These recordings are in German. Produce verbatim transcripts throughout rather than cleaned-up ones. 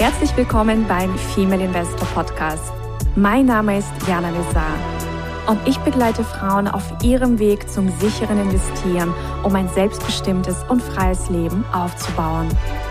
Herzlich willkommen beim Female Investor Podcast. Mein Name ist Jana Lezar und ich begleite Frauen auf ihrem Weg zum sicheren Investieren, um ein selbstbestimmtes und freies Leben aufzubauen.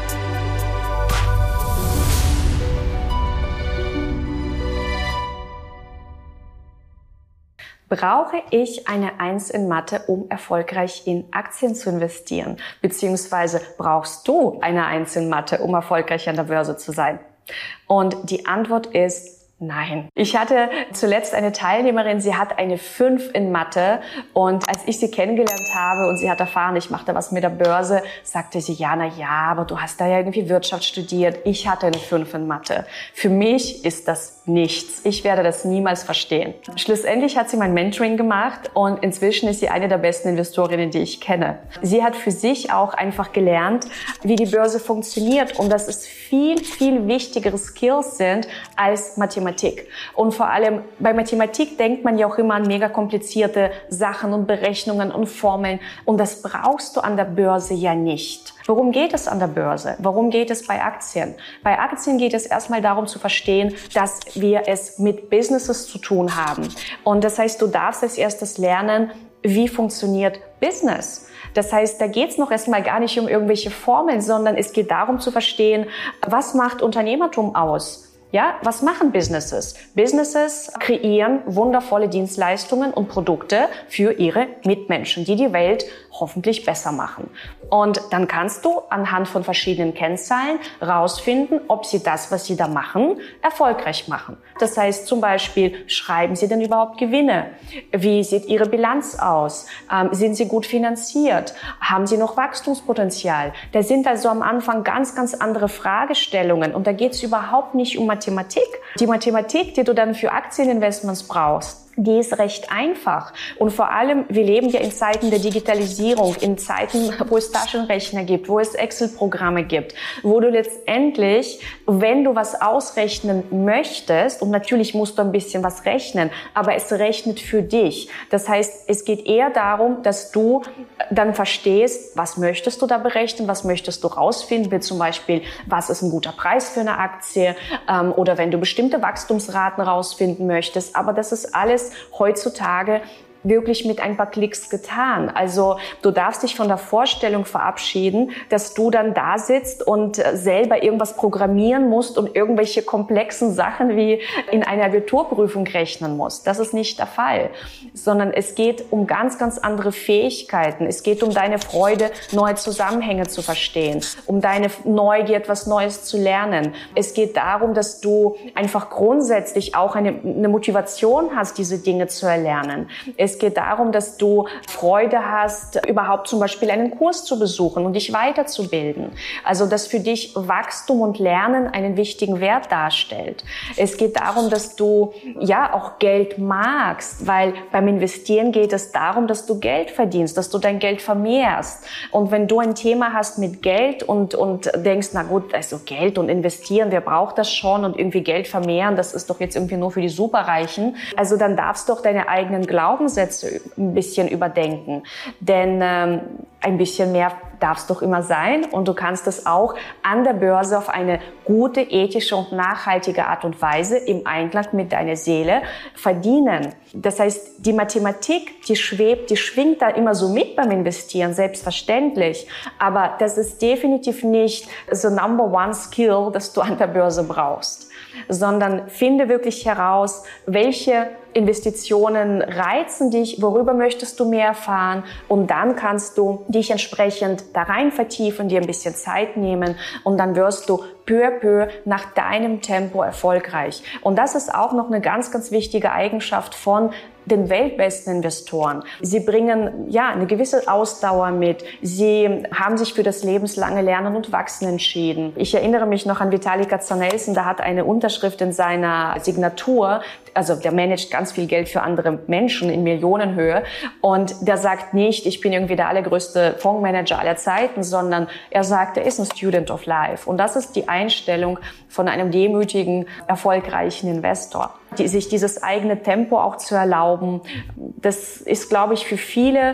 Brauche ich eine Eins in Mathe, um erfolgreich in Aktien zu investieren? Beziehungsweise brauchst du eine Eins in Mathe, um erfolgreich an der Börse zu sein? Und die Antwort ist nein. Ich hatte zuletzt eine Teilnehmerin, sie hat eine fünf in Mathe und als ich sie kennengelernt habe und sie hat erfahren, ich machte was mit der Börse, sagte sie, ja, na ja, aber du hast da ja irgendwie Wirtschaft studiert. Ich hatte eine fünf in Mathe. Für mich ist das nichts. Ich werde das niemals verstehen. Schlussendlich hat sie mein Mentoring gemacht und inzwischen ist sie eine der besten Investorinnen, die ich kenne. Sie hat für sich auch einfach gelernt, wie die Börse funktioniert und dass es viel, viel wichtigere Skills sind als Mathematik. Und vor allem bei Mathematik denkt man ja auch immer an mega komplizierte Sachen und Berechnungen und Formeln. Und das brauchst du an der Börse ja nicht. Worum geht es an der Börse? Worum geht es bei Aktien? Bei Aktien geht es erstmal darum zu verstehen, dass wir es mit Businesses zu tun haben. Und das heißt, du darfst als erstes lernen, wie funktioniert Business? Das heißt, da geht es noch erstmal gar nicht um irgendwelche Formeln, sondern es geht darum zu verstehen, was macht Unternehmertum aus? Ja, was machen Businesses? Businesses kreieren wundervolle Dienstleistungen und Produkte für ihre Mitmenschen, die die Welt hoffentlich besser machen. Und dann kannst du anhand von verschiedenen Kennzahlen rausfinden, ob sie das, was sie da machen, erfolgreich machen. Das heißt zum Beispiel, schreiben sie denn überhaupt Gewinne? Wie sieht ihre Bilanz aus? Ähm, sind sie gut finanziert? Haben sie noch Wachstumspotenzial? Da sind also am Anfang ganz, ganz andere Fragestellungen und da geht es überhaupt nicht um Mathematik. Die Mathematik, die du dann für Aktieninvestments brauchst, die ist recht einfach. Und vor allem, wir leben ja in Zeiten der Digitalisierung, in Zeiten, wo es Taschenrechner gibt, wo es Excel-Programme gibt, wo du letztendlich, wenn du was ausrechnen möchtest, und natürlich musst du ein bisschen was rechnen, aber es rechnet für dich. Das heißt, es geht eher darum, dass du dann verstehst, was möchtest du da berechnen, was möchtest du rausfinden, wie zum Beispiel, was ist ein guter Preis für eine Aktie, ähm, oder wenn du bestimmte Wachstumsraten rausfinden möchtest. Aber das ist alles heutzutage wirklich mit ein paar Klicks getan. Also du darfst dich von der Vorstellung verabschieden, dass du dann da sitzt und selber irgendwas programmieren musst und irgendwelche komplexen Sachen wie in einer Abiturprüfung rechnen musst. Das ist nicht der Fall, sondern es geht um ganz, ganz andere Fähigkeiten. Es geht um deine Freude, neue Zusammenhänge zu verstehen, um deine Neugier, etwas Neues zu lernen. Es geht darum, dass du einfach grundsätzlich auch eine, eine Motivation hast, diese Dinge zu erlernen. Es Es geht darum, dass du Freude hast, überhaupt zum Beispiel einen Kurs zu besuchen und dich weiterzubilden. Also, dass für dich Wachstum und Lernen einen wichtigen Wert darstellt. Es geht darum, dass du ja auch Geld magst, weil beim Investieren geht es darum, dass du Geld verdienst, dass du dein Geld vermehrst. Und wenn du ein Thema hast mit Geld und, und denkst, na gut, also Geld und investieren, wer braucht das schon und irgendwie Geld vermehren, das ist doch jetzt irgendwie nur für die Superreichen. Also dann darfst du auch deine eigenen Glaubenssätze ein bisschen überdenken, denn ähm, ein bisschen mehr darf es doch immer sein und du kannst es auch an der Börse auf eine gute, ethische und nachhaltige Art und Weise im Einklang mit deiner Seele verdienen. Das heißt, die Mathematik, die schwebt, die schwingt da immer so mit beim Investieren, selbstverständlich, aber das ist definitiv nicht the number one skill, das du an der Börse brauchst, sondern finde wirklich heraus, welche Investitionen reizen dich, worüber möchtest du mehr erfahren und dann kannst du dich entsprechend da rein vertiefen, dir ein bisschen Zeit nehmen und dann wirst du peu à peu nach deinem Tempo erfolgreich. Und das ist auch noch eine ganz, ganz wichtige Eigenschaft von den weltbesten Investoren. Sie bringen ja eine gewisse Ausdauer mit. Sie haben sich für das lebenslange Lernen und Wachsen entschieden. Ich erinnere mich noch an Vitalik Katsanelson, der hat eine Unterschrift in seiner Signatur, also der managt ganz viel Geld für andere Menschen in Millionenhöhe und der sagt nicht, ich bin irgendwie der allergrößte Fondsmanager aller Zeiten, sondern er sagt, er ist ein Student of Life. Und das ist die Einstellung von einem demütigen, erfolgreichen Investor. Die, sich dieses eigene Tempo auch zu erlauben, das ist, glaube ich, für viele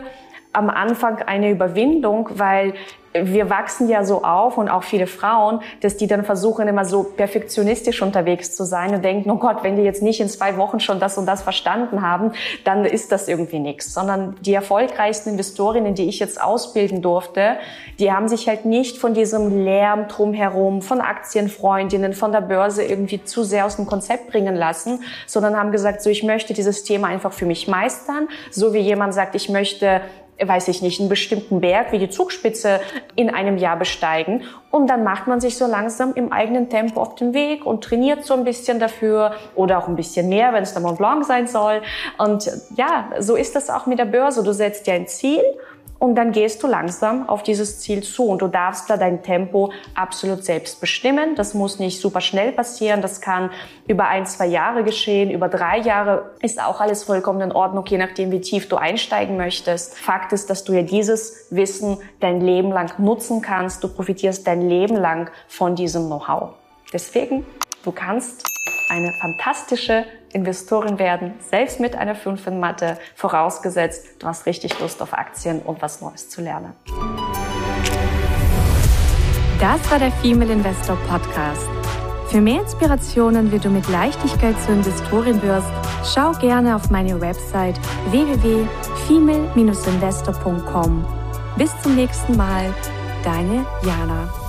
am Anfang eine Überwindung, weil wir wachsen ja so auf und auch viele Frauen, dass die dann versuchen, immer so perfektionistisch unterwegs zu sein und denken, oh Gott, wenn die jetzt nicht in zwei Wochen schon das und das verstanden haben, dann ist das irgendwie nichts. Sondern die erfolgreichsten Investorinnen, die ich jetzt ausbilden durfte, die haben sich halt nicht von diesem Lärm drumherum, von Aktienfreundinnen, von der Börse irgendwie zu sehr aus dem Konzept bringen lassen, sondern haben gesagt, so, ich möchte dieses Thema einfach für mich meistern, so wie jemand sagt, ich möchte weiß ich nicht, einen bestimmten Berg wie die Zugspitze in einem Jahr besteigen. Und dann macht man sich so langsam im eigenen Tempo auf den Weg und trainiert so ein bisschen dafür oder auch ein bisschen mehr, wenn es der Mont Blanc sein soll. Und ja, so ist das auch mit der Börse. Du setzt dir ein Ziel und dann gehst du langsam auf dieses Ziel zu und du darfst da dein Tempo absolut selbst bestimmen. Das muss nicht super schnell passieren, das kann über ein, zwei Jahre geschehen, über drei Jahre ist auch alles vollkommen in Ordnung, je nachdem wie tief du einsteigen möchtest. Fakt ist, dass du ja dieses Wissen dein Leben lang nutzen kannst, du profitierst dein Leben lang von diesem Know-how. Deswegen, du kannst eine fantastische Investorin werden, selbst mit einer fünf in Mathe, vorausgesetzt, du hast richtig Lust auf Aktien und was Neues zu lernen. Das war der Female Investor Podcast. Für mehr Inspirationen, wie du mit Leichtigkeit zur Investorin wirst, schau gerne auf meine Website w w w punkt female Bindestrich investor punkt com. Bis zum nächsten Mal, deine Jana.